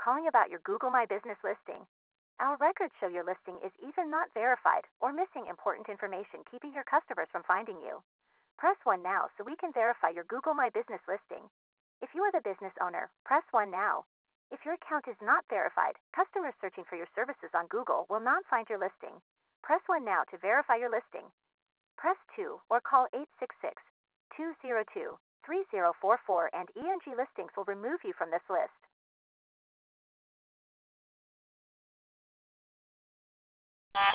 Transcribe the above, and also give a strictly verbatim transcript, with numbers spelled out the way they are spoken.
calling about your Google My Business listing. Our records show your listing is either not verified or missing important information, keeping your customers from finding you. Press one now so we can verify your Google My Business listing. If you are the business owner, press one now. If your account is not verified, customers searching for your services on Google will not find your listing. Press one now to verify your listing. Press two or call eight six six, two zero two, three zero four four and E N G Listings will remove you from this list.